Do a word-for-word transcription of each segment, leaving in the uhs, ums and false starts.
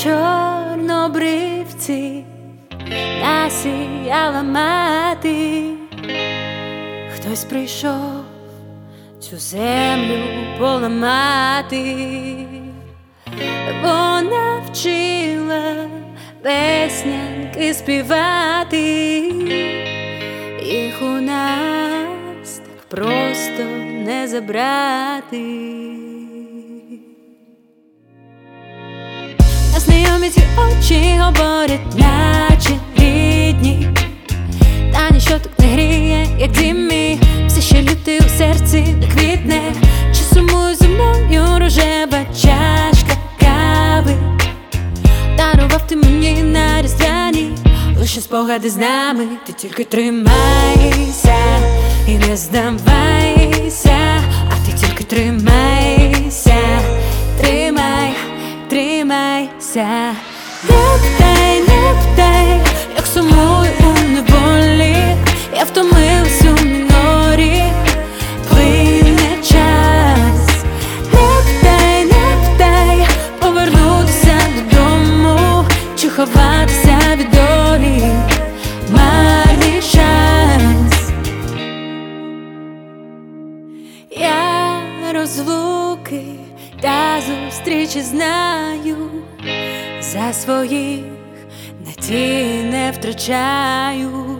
чорнобривці насіяла мати. Хтось прийшов цю землю поламати. Вона вчила песнянки співати. Їх у нас так просто не забрати. Знайомі ці очі говорять, наче рідні. Та ніщо так не гріє, як дім мій. Все ще лютий у серці не квітне. Чи сумую зі мною рожева чашка кави? Дарував ти мені на різдвяні лише спогади з нами. Ти тільки тримайся і не здавайся. А ти тільки тримайся, тримай, тримайся. Не вдай, не вдай, як сумую у неволі. Я втомилась у мінорі, плине час. Не вдай, не вдай, повернутися додому. Чи ховатися від долі, марний шанс. Я розлуки та зустрічі знаю. За своїх надій не втрачаю.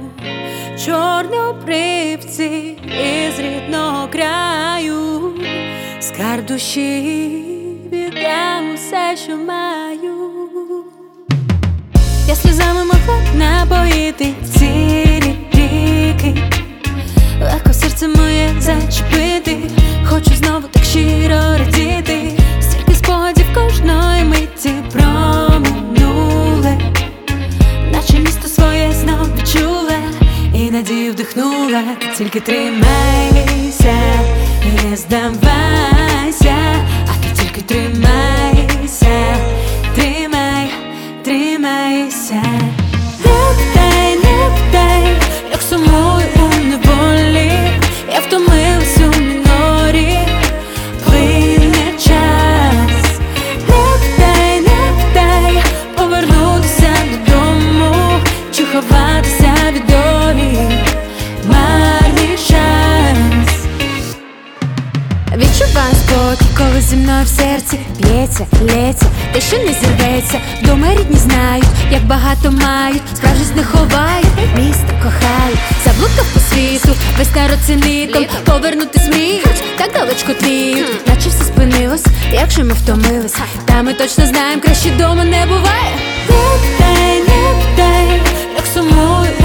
Чорнобривці із рідного краю. Скарб душі віддам усе, що маю. Я сльозами могла напоїти цілі ріки. Легко серце моє зачепити. Хочу знову так щиро радіти. Стільки спогадів кожної миті про минуле. Наче місто своє знов відчула і надію вдихнула. Ти тільки тримайся і не здавайся. А ти тільки тримайся, тримай, тримайся. Не вдай, не вдай, як сумую у неволі. Я втомилась у мінорі, плине час. Не вдай, не вдай, повернутися додому. Чи ховатися від долі, марний шанс. Відчуваю спокій, коли зі мною в серці б'ється, лється, те, що не зірветься. Дома рідні знають, як багато мають. Справжність не ховають, місто кохають. Заблукав по світу, весь народ цінитом. Повернутись мріють, так далечко тліють. Наче все спинилось, якщо ми втомились. Та ми точно знаємо, краще дома не буває. Не вдай, не вдай, як сумую